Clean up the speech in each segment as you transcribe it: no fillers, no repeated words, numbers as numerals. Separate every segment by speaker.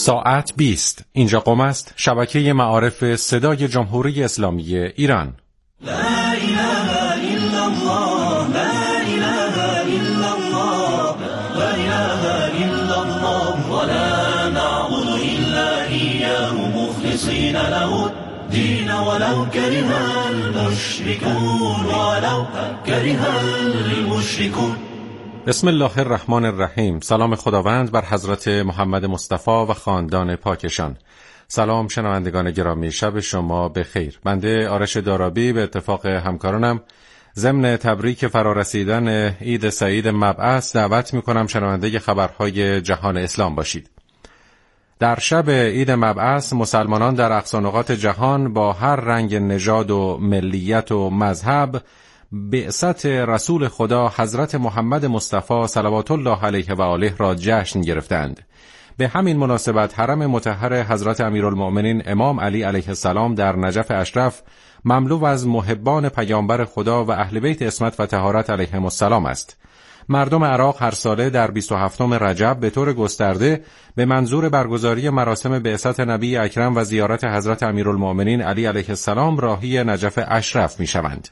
Speaker 1: ساعت 20. اینجا قم است، شبکه معارف صدای جمهوری اسلامی ایران. لا اله الا الله، لا اله الا الله، لا اله الا الله، ولا نعبد الا اياه مخلصین له الدين ولو كره المشركون، ولو كره المشركون. بسم الله الرحمن الرحیم. سلام خداوند بر حضرت محمد مصطفی و خاندان پاکشان. سلام شنوندگان گرامی، شب شما بخیر. بنده آرش دارابی به اتفاق همکارانم ضمن تبریک فرارسیدن عید سعید مبعث دعوت میکنم شنونده خبرهای جهان اسلام باشید. در شب عید مبعث مسلمانان در اقصا نقاط جهان با هر رنگ نژاد و ملیت و مذهب بعثت رسول خدا حضرت محمد مصطفی صلوات الله علیه و آله را جشن گرفتند. به همین مناسبت حرم مطهر حضرت امیرالمؤمنین امام علی علیه السلام در نجف اشرف مملو از محبان پیامبر خدا و اهل بیت عصمت و طهارت علیهم السلام است. مردم عراق هر ساله در 27 رجب به طور گسترده به منظور برگزاری مراسم بعثت نبی اکرم و زیارت حضرت امیرالمؤمنین علی علیه السلام راهی نجف اشرف می‌شوند.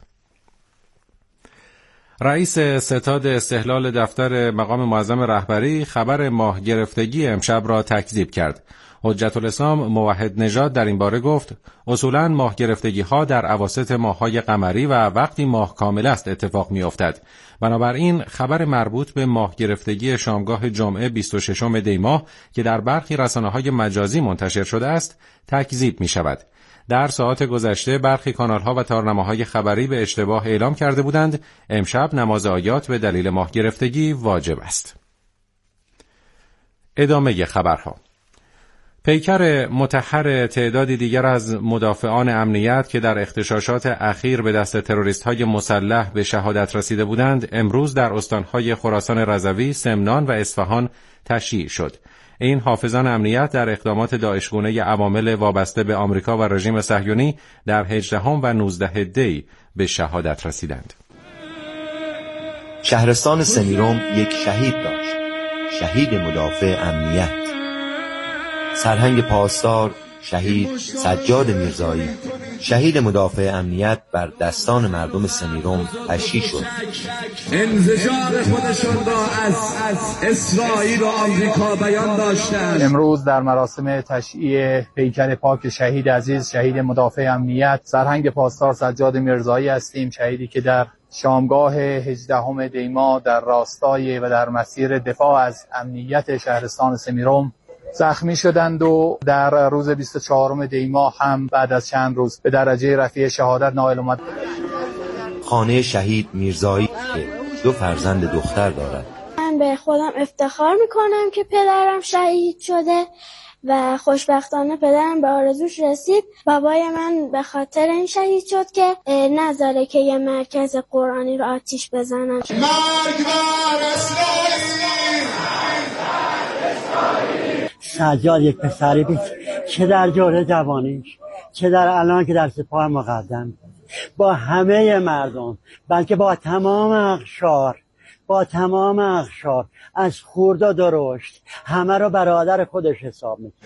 Speaker 1: رئیس ستاد استحلال دفتر مقام معظم رهبری خبر ماه گرفتگی امشب را تکذیب کرد. حجت الاسلام موحد نژاد در این باره گفت اصولاً ماه گرفتگی ها در اواسط ماه‌های قمری و وقتی ماه کامل است اتفاق می افتد. بنابراین خبر مربوط به ماه گرفتگی شامگاه جمعه 26 دی ماه که در برخی رسانه‌های مجازی منتشر شده است تکذیب می شود. در ساعات گذشته برخی کانال‌ها و تارنماهای خبری به اشتباه اعلام کرده بودند امشب نماز آیات به دلیل ماه گرفتگی واجب است. ادامه خبرها. پیکر مطهر تعدادی دیگر از مدافعان امنیت که در اغتشاشات اخیر به دست تروریست‌های مسلح به شهادت رسیده بودند امروز در استان‌های خراسان رضوی، سمنان و اصفهان تشییع شد. این حافظان امنیت در اقدامات داعشگونه عوامل وابسته به آمریکا و رژیم صهیونی در 18 و 19 دی به شهادت رسیدند.
Speaker 2: شهرستان سمیرم یک شهید داشت، شهید مدافع امنیت. سرهنگ پاسدار شهید سجاد میرزایی، شهید مدافع امنیت بر دستان مردم سمیرم تشییع شد.
Speaker 3: انزجار خودشون را از اسرائیل و آمریکا بیان داشتند.
Speaker 4: امروز در مراسم تشییع پیکر پاک شهید عزیز، شهید مدافع امنیت سرهنگ پاسدار سجاد میرزایی هستیم، شهیدی که در شامگاه 18 دی ماه در راستای و در مسیر دفاع از امنیت شهرستان سمیرم زخمی شدند و در روز 24 دی ماه هم بعد از چند روز به درجه رفیع شهادت نائل آمد.
Speaker 2: خانه شهید میرزایی که 2 فرزند دختر دارد.
Speaker 5: من به خودم افتخار میکنم که پدرم شهید شده و خوشبختانه پدرم به آرزوش رسید. بابای من به خاطر این شهید شد که نذاره که یه مرکز قرآنی رو آتیش بزنن.
Speaker 3: مرگ بر اسرائیل!
Speaker 6: سجاد یک پسری بود چه در دوره جوانیش چه در الان که در سپاه مقدم با همه مردم، بلکه با تمام اقشار از خورد و درشت همه رو برادر خودش حساب میکنه.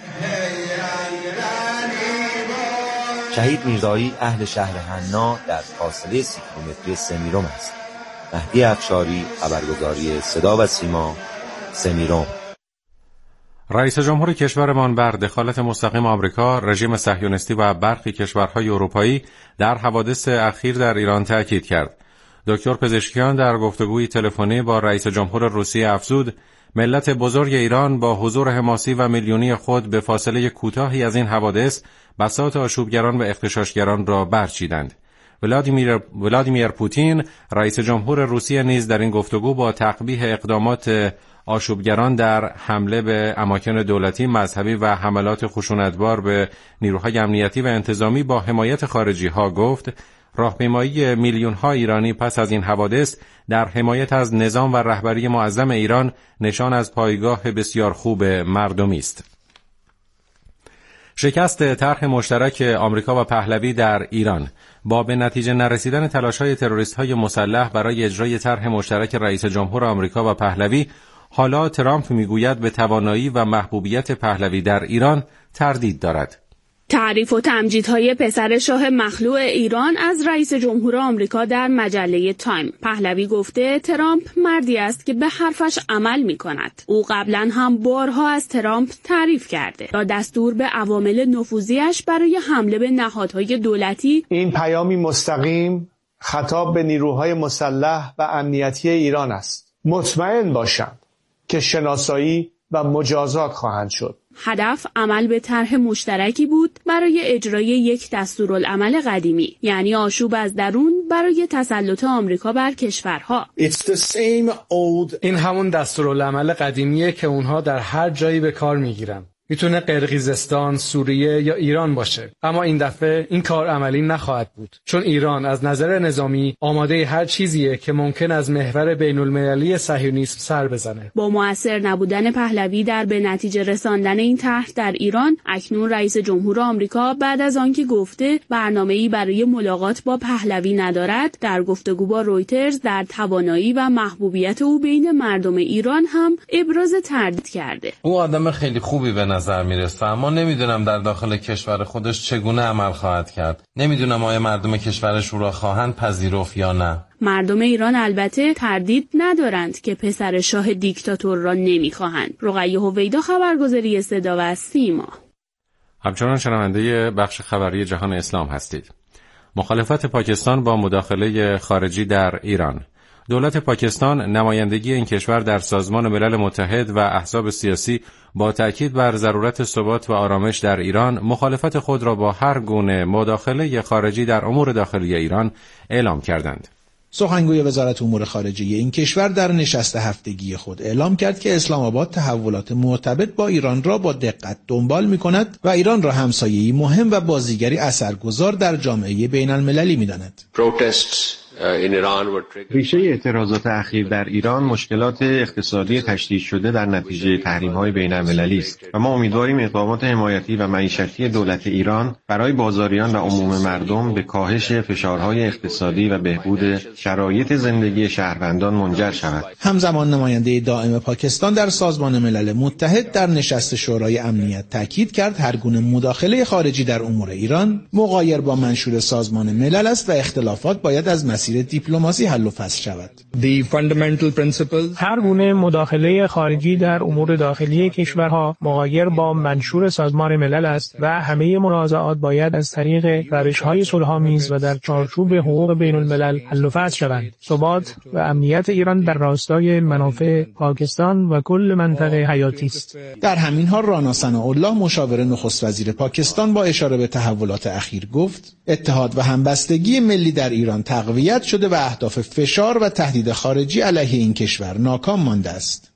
Speaker 2: شهید میرزایی اهل شهر حنا در فاصله 30 کیلومتری سمیرم است. مهدی افشاری، خبرگزاری صدا و سیما، سمیرم.
Speaker 1: رئیس جمهور کشورمان بر دخالت مستقیم آمریکا، رژیم صهیونیستی و برخی کشورهای اروپایی در حوادث اخیر در ایران تاکید کرد. دکتر پزشکیان در گفتگوی تلفنی با رئیس جمهور روسیه افزود ملت بزرگ ایران با حضور حماسی و میلیونی خود به فاصله کوتاهی از این حوادث بساط آشوبگران و اغتشاشگران را برچیدند. ولادیمیر پوتین رئیس جمهور روسیه نیز در این گفتگو با تقبیح اقدامات آشوبگران در حمله به اماکن دولتی، مذهبی و حملات خشونتبار به نیروهای امنیتی و انتظامی با حمایت خارجی ها گفت راهپیمایی میلیون ها ایرانی پس از این حوادث در حمایت از نظام و رهبری معظم ایران نشان از پایگاه بسیار خوب مردمی است. شکست طرح مشترک آمریکا و پهلوی در ایران با به نتیجه نرسیدن تلاش‌های تروریست‌های مسلح برای اجرای طرح مشترک رئیس جمهور آمریکا و پهلوی حالا ترامپ میگوید به توانایی و محبوبیت پهلوی در ایران تردید دارد.
Speaker 7: تعریف و تمجیدهای پسر شاه مخلوع ایران از رئیس جمهور آمریکا در مجله تایم. پهلوی گفته ترامپ مردی است که به حرفش عمل می کند. او قبلا هم بارها از ترامپ تعریف کرده تا دستور به عوامل نفوذیش برای حمله به نهادهای دولتی.
Speaker 8: این پیامی مستقیم خطاب به نیروهای مسلح و امنیتی ایران است. مطمئن باشند که شناسایی و مجازات خواهند شد.
Speaker 7: هدف عمل به طرح مشترکی بود برای اجرای یک دستورالعمل قدیمی، یعنی آشوب از درون برای تسلط آمریکا بر کشورها.
Speaker 9: این همون دستورالعمل قدیمیه که اونها در هر جایی به کار میگیرن. میتونه قرقیزستان، سوریه یا ایران باشه. اما این دفعه این کار عملی نخواهد بود، چون ایران از نظر نظامی آماده هر چیزیه که ممکن از محور بین‌المللی صهیونیسم سر بزنه.
Speaker 7: با مؤثر نبودن پهلوی در به نتیجه رساندن این طرح در ایران، اکنون رئیس جمهور آمریکا بعد از آنکه گفته برنامه‌ای برای ملاقات با پهلوی ندارد، در گفتگو با رویترز در توانایی و محبوبیت او بین مردم ایران هم ابراز تردید کرده.
Speaker 10: او آدم خیلی خوبی به نظر میرسه، اما نمیدونم در داخل کشور خودش چگونه عمل خواهد کرد. نمیدونم آیا مردم کشورش او را خواهند پذیرفت یا نه.
Speaker 7: مردم ایران البته تردید ندارند که پسر شاه دیکتاتور را نمیخواهند. رقیه هویدا، خبرگزاری صدا و سیما.
Speaker 1: همچنان شنونده بخش خبری جهان اسلام هستید. مخالفت پاکستان با مداخله خارجی در ایران. دولت پاکستان نمایندگی این کشور در سازمان ملل متحد و احزاب سیاسی با تأکید بر ضرورت ثبات و آرامش در ایران مخالفت خود را با هر گونه مداخله خارجی در امور داخلی ایران اعلام کردند.
Speaker 11: سخنگوی وزارت امور خارجه این کشور در نشست هفتگی خود اعلام کرد که اسلام آباد تحولات مرتبط با ایران را با دقت دنبال می‌کند و ایران را همسایه‌ای مهم و بازیگری اثرگذار در جامعه بین‌المللی می‌داند.
Speaker 12: ریشه اعتراضات اخیر در ایران مشکلات اقتصادی تشدید شده در نتیجه تحریم‌های بین‌المللی است و ما امیدواریم اقدامات حمایتی و معیشتی دولت ایران برای بازاریان و عموم مردم به کاهش فشارهای اقتصادی و بهبود شرایط زندگی شهروندان منجر شود.
Speaker 11: همزمان نماینده دائم پاکستان در سازمان ملل متحد در نشست شورای امنیت تاکید کرد هر گونه مداخله خارجی در امور ایران مغایر با منشور سازمان ملل است و اختلافات باید از مسیر دیپلماسی حل و فصل شود.
Speaker 13: هر گونه مداخله خارجی در امور داخلی کشورها مغایر با منشور سازمان ملل است و همه منازعات باید از طریق روش‌های صلح‌آمیز و در چارچوب حقوق بین الملل حل و فصل شوند. ثبات و امنیت ایران در راستای منافع پاکستان و کل منطقه حیاتی است.
Speaker 11: در همین حال رانا ثناءالله مشاور نخست وزیر پاکستان با اشاره به تحولات اخیر گفت اتحاد و همبستگی ملی در ایران تقویت شده و اهداف فشار و تهدید خارجی علیه این کشور ناکام مانده است.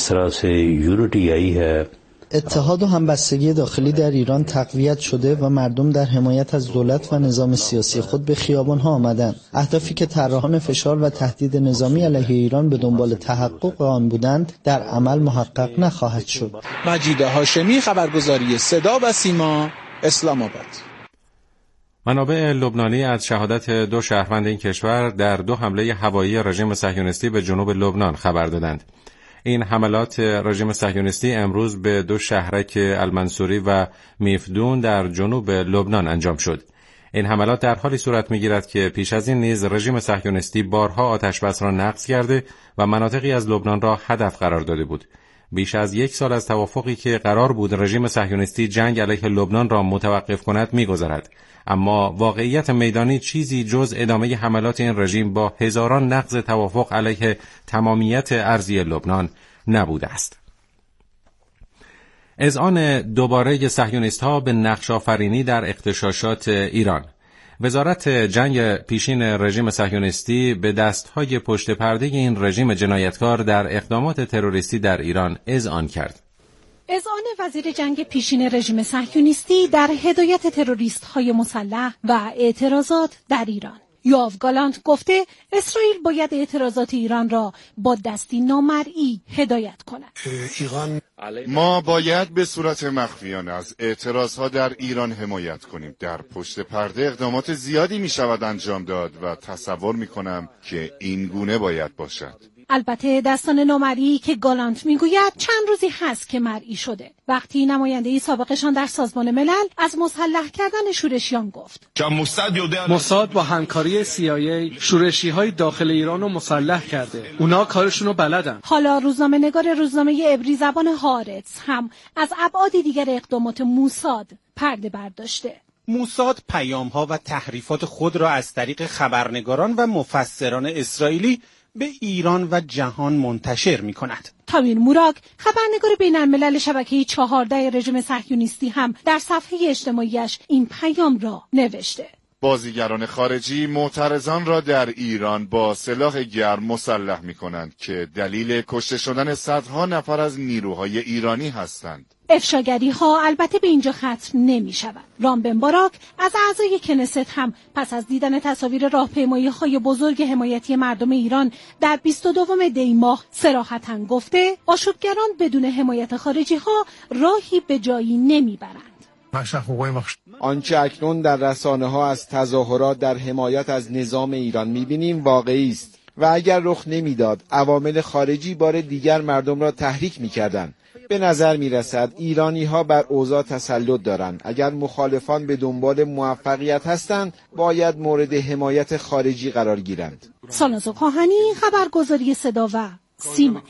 Speaker 14: اتحاد و همبستگی داخلی در ایران تقویت شده و مردم در حمایت از دولت و نظام سیاسی خود به خیابان‌ها آمدند. اهدافی که طراحان فشار و تهدید نظامی علیه ایران به دنبال تحقق آن بودند در عمل محقق نخواهد شد.
Speaker 11: مجید هاشمی، خبرگزاری صدا و سیما، اسلام آباد.
Speaker 1: منابع لبنانی از شهادت 2 شهروند این کشور در 2 حمله هوایی رژیم صهیونیستی به جنوب لبنان خبر دادند. این حملات رژیم صهیونیستی امروز به 2 شهرک المنصوری و میفدون در جنوب لبنان انجام شد. این حملات در حالی صورت می‌گیرد که پیش از این نیز رژیم صهیونیستی بارها آتش‌بس را نقض کرده و مناطقی از لبنان را هدف قرار داده بود. بیش از 1 سال از توافقی که قرار بود رژیم صهیونیستی جنگ علیه لبنان را متوقف کند می‌گذرد، اما واقعیت میدانی چیزی جز ادامه حملات این رژیم با هزاران نقض توافق علیه تمامیت ارضی لبنان نبوده است. اذعان دوباره صهیونیست‌ها به نقش‌آفرینی در اغتشاشات ایران. وزارت جنگ پیشین رژیم صهیونیستی به دست‌های پشت پرده این رژیم جنایتکار در اقدامات تروریستی در ایران اذعان کرد.
Speaker 15: اذعان وزیر جنگ پیشین رژیم صهیونیستی در هدایت تروریست‌های مسلح و اعتراضات در ایران. یوآف گالانت گفته اسرائیل باید اعتراضات ایران را با دستی نامرئی هدایت کند.
Speaker 16: ما باید به صورت مخفیانه از اعتراضها در ایران حمایت کنیم. در پشت پرده اقدامات زیادی می شود انجام داد و تصور می کنم که این گونه باید باشد.
Speaker 15: البته داستان نامرئی که گالانت میگوید چند روزی هست که مرئی شده. وقتی نماینده‌ای سابقشان در سازمان ملل از مسلح کردن شورشیان گفت.
Speaker 9: موساد با همکاری CIA شورشی‌های داخل ایران رو مسلح کرده. اونا کارشونو بلدن.
Speaker 15: حالا روزنامه‌نگار روزنامه عبری زبان هارتز هم از ابعاد دیگر اقدامات موساد پرده برداشته.
Speaker 17: موساد پیام‌ها و تحریفات خود را از طریق خبرنگاران و مفسران اسرائیلی به ایران و جهان منتشر می‌کند.
Speaker 15: تامیر موراک، خبرنگار بین‌الملل شبکه 14 رژیم صهیونیستی هم در صفحه اجتماعیش این پیام را نوشته.
Speaker 16: بازیگران خارجی معترضان را در ایران با سلاح گرم مسلح می‌کنند که دلیل کشته شدن صدها نفر از نیروهای ایرانی هستند.
Speaker 15: افشاگری ها البته به اینجا ختم نمی شود. رام بن باراک از اعضای کنست هم پس از دیدن تصاویر راهپیمایی های بزرگ حمایتی مردم ایران در 22 دی ماه صراحتاً گفته آشوبگران بدون حمایت خارجی ها راهی به جایی نمی برند.
Speaker 18: آنچه اکنون در رسانه ها از تظاهرات در حمایت از نظام ایران می بینیم واقعی است و اگر رخ نمیداد عوامل خارجی بار دیگر مردم را تحریک می کردند. به نظر می رسد ایرانی ها بر اوضاع تسلط دارند. اگر مخالفان به دنبال موفقیت هستند باید مورد حمایت خارجی قرار گیرند.
Speaker 15: ساناز کاهنی، خبرگزاری صدا و سیما.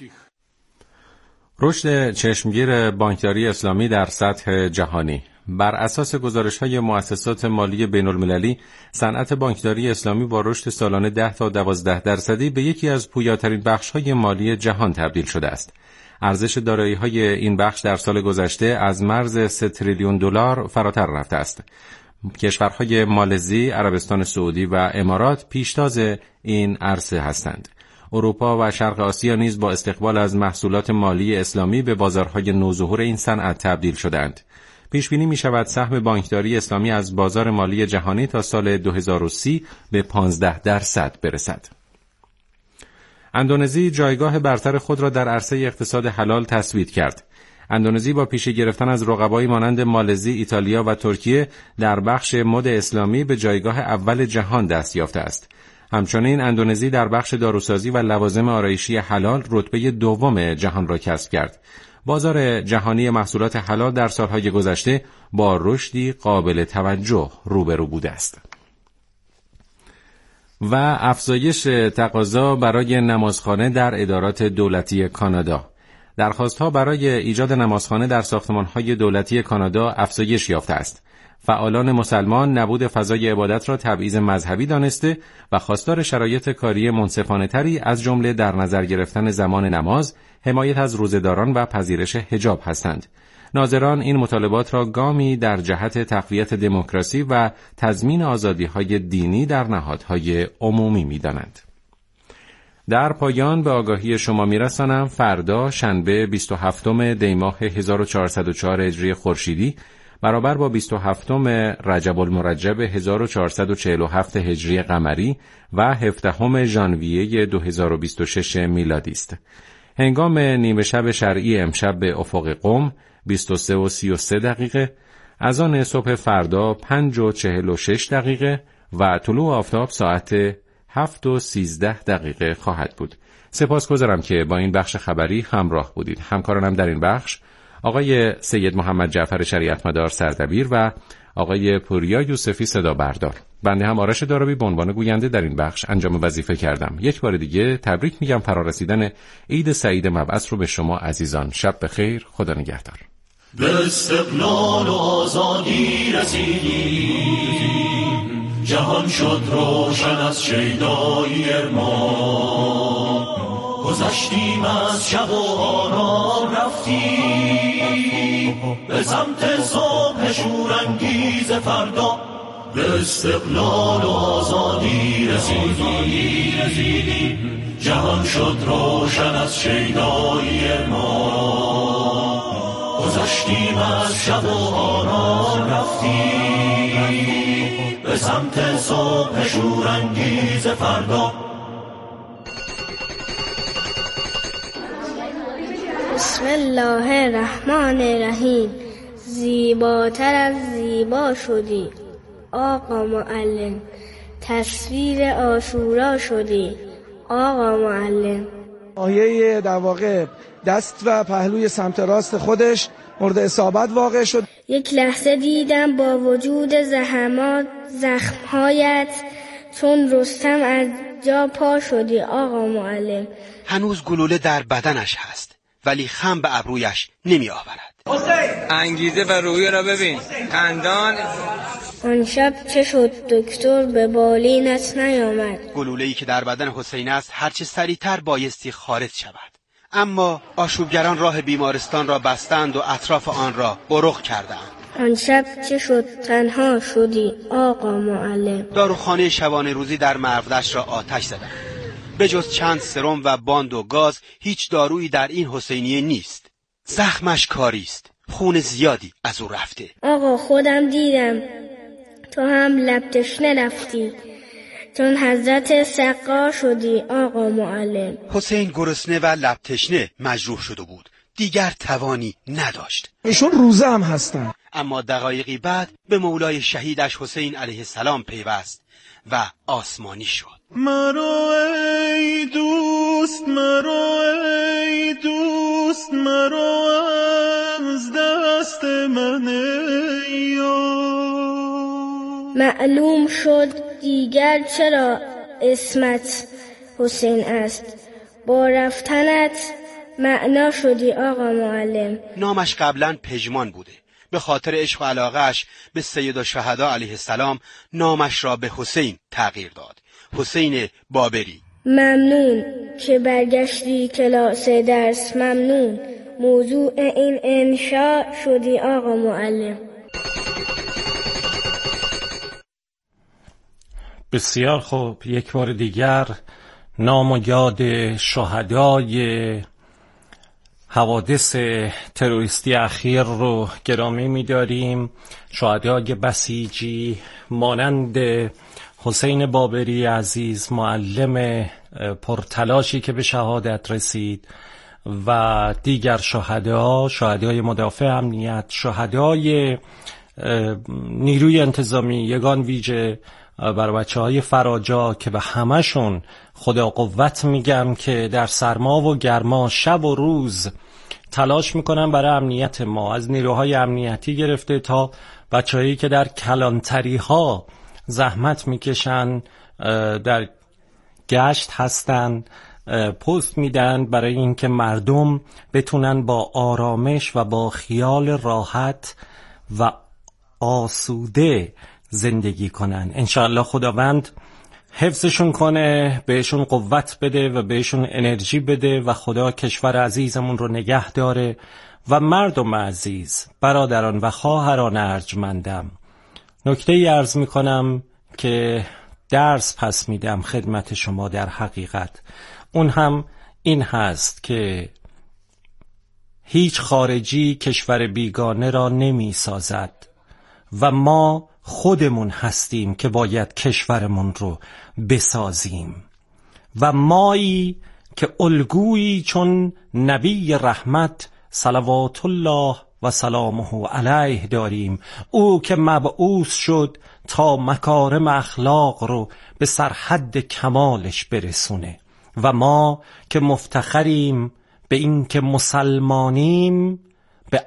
Speaker 1: رشد چشمگیر بانکداری اسلامی در سطح جهانی. بر اساس گزارش‌های مؤسسات مالی بین‌المللی، صنعت بانکداری اسلامی با رشد سالانه 10 تا 12% به یکی از پویاترین بخش‌های مالی جهان تبدیل شده است. ارزش دارایی‌های این بخش در سال گذشته از مرز 3 تریلیون دلار فراتر رفته است. کشورهای مالزی، عربستان سعودی و امارات پیشتاز این عرصه هستند. اروپا و شرق آسیا نیز با استقبال از محصولات مالی اسلامی به بازارهای نوظهور این صنعت تبدیل شدند. پیش بینی می شود سهم بانکداری اسلامی از بازار مالی جهانی تا سال 2030 به 15% برسد. اندونزی جایگاه برتر خود را در عرصه اقتصاد حلال تثبیت کرد. اندونزی با پیشی گرفتن از رقبایی مانند مالزی، ایتالیا و ترکیه در بخش مد اسلامی به جایگاه اول جهان دست یافته است. همچنین اندونزی در بخش داروسازی و لوازم آرایشی حلال رتبه دوم جهان را کسب کرد. بازار جهانی محصولات حلال در سالهای گذشته با رشدی قابل توجه روبرو بوده است. و افزایش تقاضا برای نمازخانه در ادارات دولتی کانادا. درخواست‌ها برای ایجاد نمازخانه در ساختمان‌های دولتی کانادا افزایش یافته است. فعالان مسلمان نبود فضای عبادت را تبعیض مذهبی دانسته و خواستار شرایط کاری منصفانه‌تری از جمله در نظر گرفتن زمان نماز، حمایت از روزه‌داران و پذیرش حجاب هستند. ناظران این مطالبات را گامی در جهت تقویت دموکراسی و تضمین آزادی‌های دینی در نهادهای عمومی می‌دانند. در پایان به آگاهی شما می‌رسانم فردا شنبه 27 دی ماه 1404 هجری خورشیدی برابر با 27 رجب المرجب 1447 هجری قمری و 17 ژانویه 2026 میلادی است. هنگام نیمه شب شرعی امشب به افق قم 23:33 اذان صبح فردا 5:46 و طلوع آفتاب ساعت 7:13 خواهد بود. سپاسگزارم که با این بخش خبری همراه بودید. همکارانم در این بخش آقای سید محمد جعفر شریعت مدار سردبیر و آقای پوریا یوسفی صدا بردار. بنده هم آرش دارابی به عنوان گوینده در این بخش انجام وظیفه کردم. یک بار دیگه تبریک میگم فرارسیدن عید سعید مبعث رو به شما عزیزان. شب بخیر، خدا نگهدار.
Speaker 19: به استقلال و آزادی رسیدیم، جهان شد روشن از شیدایی ما، گذشتیم از شب و آرام رفتیم به سمت صبح شورانگیز فردا. به استقلال و آزادی رسیدیم، جهان شد روشن از شیدایی ما، گذشتیم از شب و آرام رفتیم به سمت صبح شورانگیز فردا.
Speaker 5: بسم الله الرحمن الرحیم. زیباتر از زیبا شدی آقا معلم، تصویر عاشورا شدی آقا معلم.
Speaker 20: ناحیه در واقع دست و پهلوی سمت راست خودش مورد اصابت واقع شد.
Speaker 5: یک لحظه دیدم با وجود زخمهایت چون رستم از جا پا شدی آقا معلم.
Speaker 21: هنوز گلوله در بدنش هست ولی خم به ابرویش نمی آورد.
Speaker 22: انگیزه و روحیه را ببین. خندان.
Speaker 5: آن شب چه شد دکتر به بالینت نیامد؟
Speaker 21: گلوله‌ای که در بدن حسین است هرچه سریعتر بایستی خارج شود، اما آشوبگران راه بیمارستان را بستند و اطراف آن را برق کردند.
Speaker 5: آن شب چه شد تنها شدی آقا معلم؟
Speaker 21: داروخانه شبانه روزی در مرودشت را آتش زدند. به جز چند سرم و باند و گاز هیچ دارویی در این حسینیه نیست. زخمش کاری است، خون زیادی از او رفته.
Speaker 5: آقا خودم دیدم تو هم لب تشنه رفتی چون حضرت سقا شدی آقا معلم.
Speaker 21: حسین گرسنه و لب تشنه مجروح شده بود، دیگر توانی نداشت.
Speaker 20: ایشون روزه هم هستن.
Speaker 21: اما دقایقی بعد به مولای شهیدش حسین علیه السلام پیوست و آسمانی شد.
Speaker 23: مرو ای دوست، مرو ای دوست، مرو از دست من
Speaker 5: معلوم شد دیگر چرا اسمت حسین است. با رفتنت معنا شدی آقا معلم.
Speaker 21: نامش قبلا پژمان بوده. به خاطر عشق و علاقهش به سید الشهدا علیه السلام نامش را به حسین تغییر داد. حسین بابری.
Speaker 5: ممنون که برگشتی کلاس درس. ممنون موضوع این انشاء شدی آقا معلم.
Speaker 1: بسیار خوب. یک بار دیگر نام و یاد شهدای حوادث تروریستی اخیر رو گرامی می‌داریم. شهدای بسیجی مانند حسین بابری عزیز، معلم پرتلاشی که به شهادت رسید، و دیگر شهدای مدافع امنیت، شهدای نیروی انتظامی، یگان ویژه بر بچه‌های فراجا که به همشون خدا قوت میگم که در سرما و گرما شب و روز تلاش میکنن برای امنیت ما، از نیروهای امنیتی گرفته تا بچه‌هایی که در کلانتری ها زحمت میکشن، در گشت هستن، پست میدن برای اینکه مردم بتونن با آرامش و با خیال راحت و آسوده زندگی کنن. انشاءالله خداوند حفظشون کنه، بهشون قوت بده و بهشون انرژی بده و خدا کشور عزیزمون رو نگه داره. و مردم عزیز، برادران و خواهران ارجمندم، نکته ای عرض میکنم که درس پس میدم خدمت شما. در حقیقت اون هم این هست که هیچ خارجی کشور بیگانه را نمی سازد و ما خودمون هستیم که باید کشورمون رو بسازیم و مایی که الگویی چون نبی رحمت صلوات الله و سلامه علیه داریم، او که مبعوث شد تا مکارم اخلاق رو به سرحد کمالش برسونه و ما که مفتخریم به این که مسلمانیم به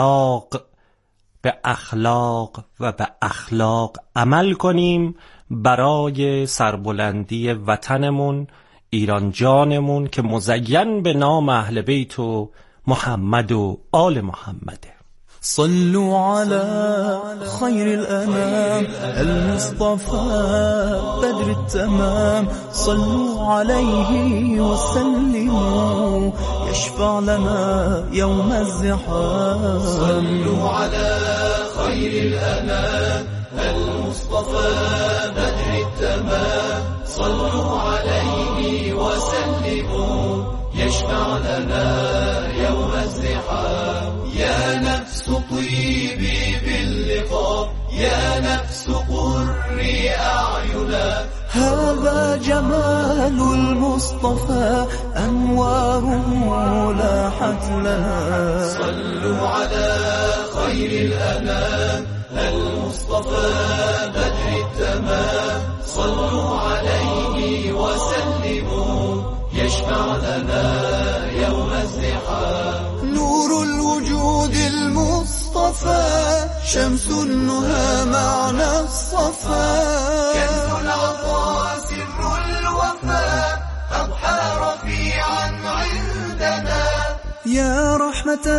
Speaker 1: اخلاق و به اخلاق عمل کنیم برای سربلندی وطنمون، ایران جانمون که مزین به نام اهل بیت و محمد و آل محمده.
Speaker 23: صلوا على خير الأنام المصطفى بدر التمام صلوا عليه وسلموا يشفع لنا يوم الزحام
Speaker 19: صلوا على خير الأنام المصطفى بدر التمام صلوا عليه وسلموا يشفع لنا يوم الزحام يا نفس طيبي باللقاء يا نفس قري أعينا
Speaker 23: هذا جمال المصطفى أنواره لاحت لنا
Speaker 19: صلوا على خير الأنام المصطفى بدر التمام صلوا عليه وسلموا
Speaker 23: اشفع لنا يوم الزحام. نور الوجود المصطفى شمس النهى معنى الصفا. كنز العطاء سر الوفاء أضحى رفيعا عندنا. يا رحمة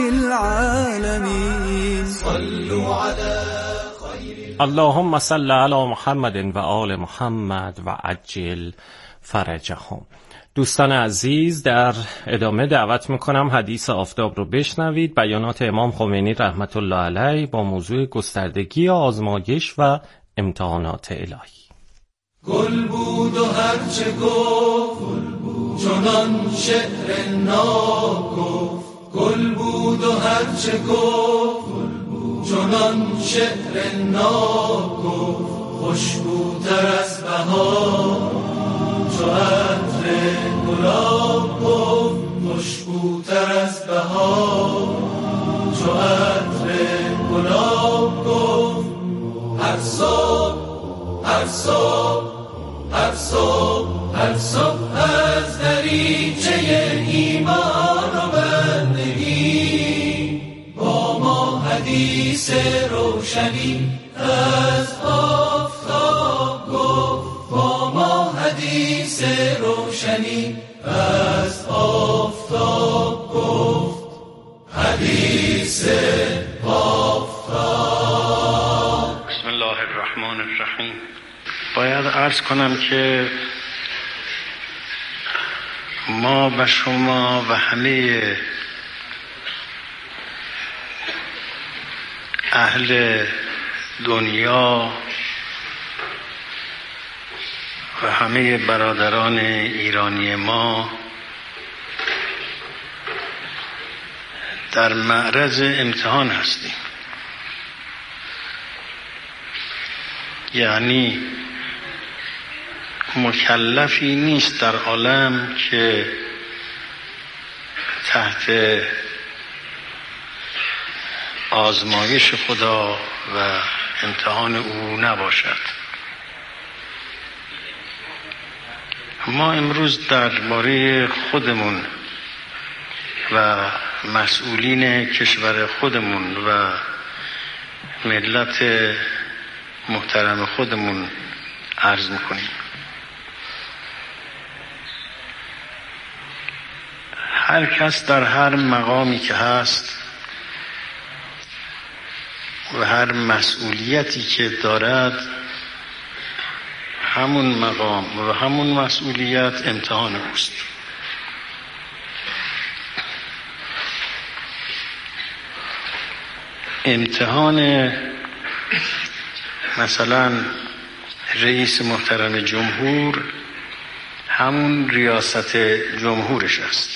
Speaker 23: للعالمين صلوا على
Speaker 1: اللهم صل علی محمد و آل محمد و عجل فرجهم. دوستان عزیز، در ادامه دعوت میکنم حدیث آفتاب رو بشنوید. بیانات امام خمینی رحمت الله علیه با موضوع گستردگی آزمایش و امتحانات الهی.
Speaker 23: گل بود و هرچه گفت چنان شعر ناب گفت. گل بود و هرچه گفت چنان شعر ناب گفت. خوشبوتر از بهار چو عطر گلاب گفت. خوشبوتر از بهار چو عطر گلاب گفت. هر صبح هر صبح هر صبح هر صبح از دریچه ایمان و بندگی با ما حدیث روشنی از آفتاب گفت. با ما حدیث روشنی از آفتاب گفت. حدیث آفتاب.
Speaker 3: بسم الله الرحمن الرحیم. باید عرض کنم که ما و شما و همه اهل دنیا و همه برادران ایرانی ما در معرض امتحان هستیم. یعنی مکلفی نیست در عالم که تحت آزمایش خدا و امتحان او نباشد. ما امروز درباره خودمون و مسئولین کشور خودمون و ملت محترم خودمون عرض میکنیم. هر کس در هر مقامی که هست و هر مسئولیتی که دارد، همون مقام و همون مسئولیت امتحان اوست. امتحان مثلا رئیس محترم جمهور همون ریاست جمهورش است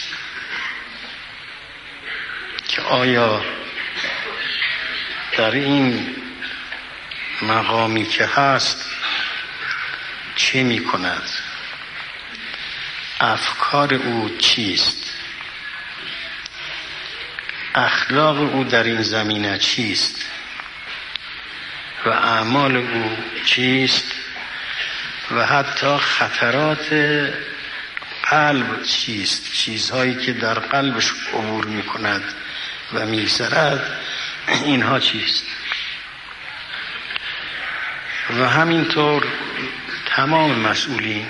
Speaker 3: که آیا در این مقامی که هست چه می کند، افکار او چیست، اخلاق او در این زمینه چیست و اعمال او چیست و حتی خطرات قلب چیست، چیزهایی که در قلبش عبور می کند و می گذرد، اینها چیست. و همینطور تمام مسئولین،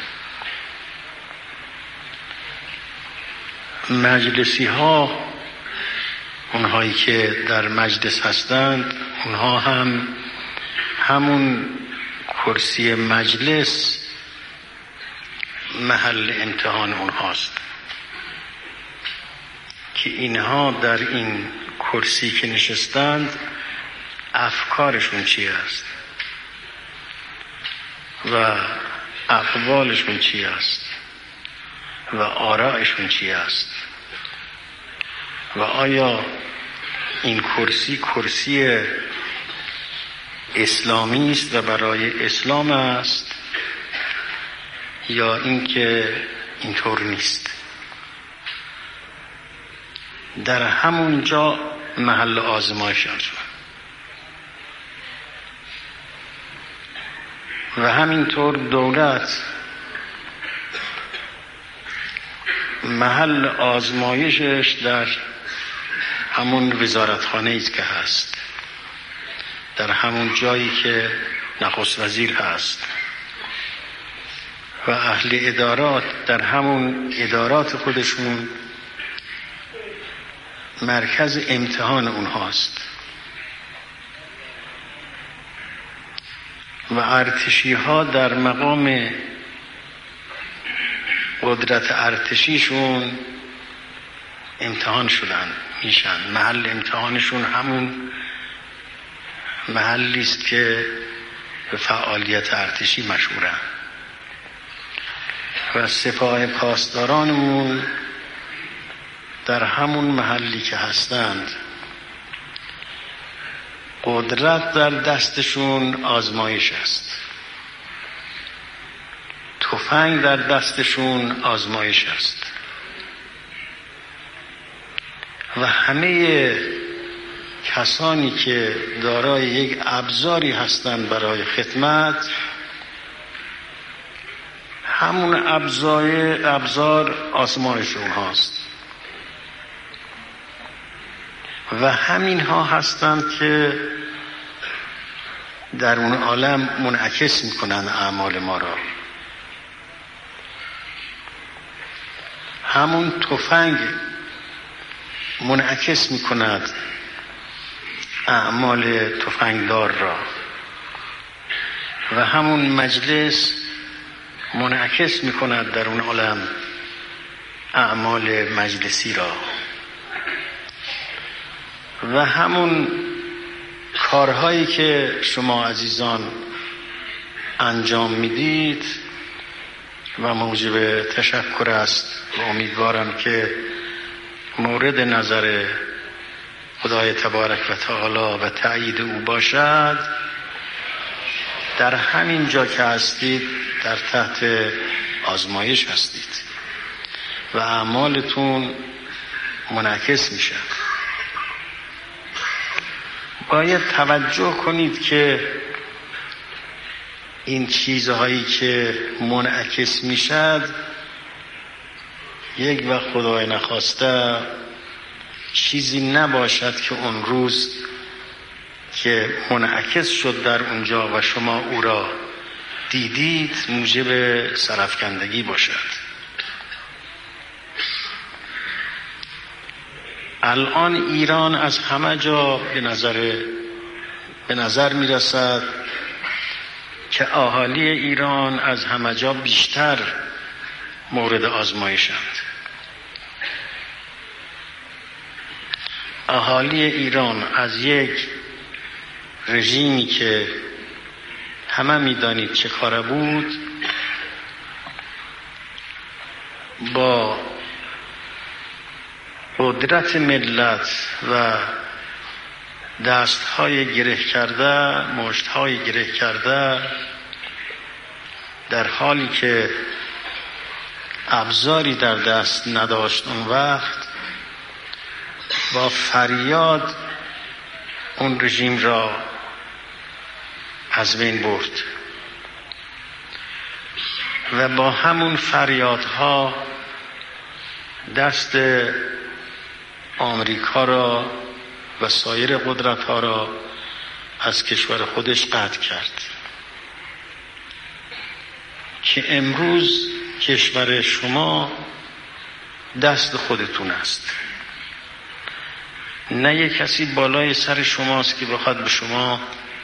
Speaker 3: مجلسی ها، اونهایی که در مجلس هستند، اونها هم همون کرسی مجلس محل امتحان اونهاست که اینها در این کرسی که نشستند افکارشون چی است و اقوالشون چی است و آرائشون چی است و آیا این کرسی اسلامی است و برای اسلام است یا اینکه اینطور نیست. در همون جا محل آزمایش است. و همینطور دولت محل آزمایشش در همون وزارتخانه است که هست، در همون جایی که نخست وزیر هست و اهل ادارات در همون ادارات خودشون مرکز امتحان اونهاست و ارتشی ها در مقام قدرت ارتشیشون امتحان شدن میشن. محل امتحانشون همون محلی است که به فعالیت ارتشی مشهورن و سپاه پاسدارانمون در همون محلی که هستند قدرت در دستشون آزمایش است، تفنگ در دستشون آزمایش است و همه کسانی که دارای یک ابزاری هستند برای خدمت، همون ابزار آزمایش اونهاست و همین ها هستند که در اون عالم منعکس میکنن اعمال ما را. همون تفنگ منعکس میکند اعمال تفنگدار را و همون مجلس منعکس میکند در اون عالم اعمال مجلسی را و همون کارهایی که شما عزیزان انجام میدید و موجب تشکر است و امیدوارم که مورد نظر خدای تبارک و تعالی و تأیید او باشد. در همین جا که هستید در تحت آزمایش هستید و اعمالتون منعکس میشه. باید توجه کنید که این چیزهایی که منعکس میشد یک وقت خدای نخواسته چیزی نباشد که اون روز که منعکس شد در اونجا و شما او را دیدید موجب سرافکندگی باشد. الان ایران از همه جا به نظر می رسد که اهالی ایران از همه جا بیشتر مورد آزمایشند. اهالی ایران از یک رژیمی که همه می دانید چه کاره بود با قدرت ملت و دستهای گره کرده، مشتهای گره کرده، در حالی که ابزاری در دست نداشت اون وقت، با فریاد اون رژیم را از بین برد و با همون فریادها دست آمریکا را و سایر قدرت‌ها را از کشور خودش قطع کرد که امروز کشور شما دست خودتون است. نه یک کسی بالای سر شماست که بخواد به شما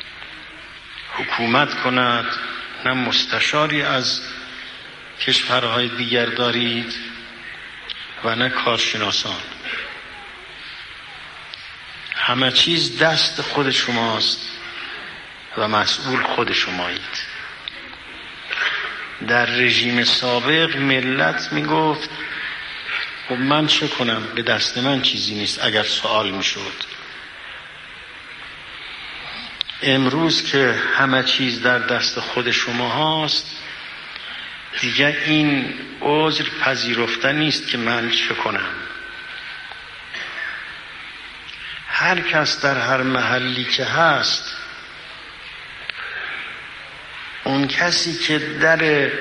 Speaker 3: حکومت کند، نه مستشاری از کشورهای دیگر دارید و نه کارشناسان. همه چیز دست خود شماست و مسئول خود شمایید. در رژیم سابق ملت میگفت خب من چه کنم، به دست من چیزی نیست اگر سوال میشد. امروز که همه چیز در دست خود شما هاست دیگه این عذر پذیرفته نیست که من چه کنم. هر کس در هر محلی که هست، اون کسی که در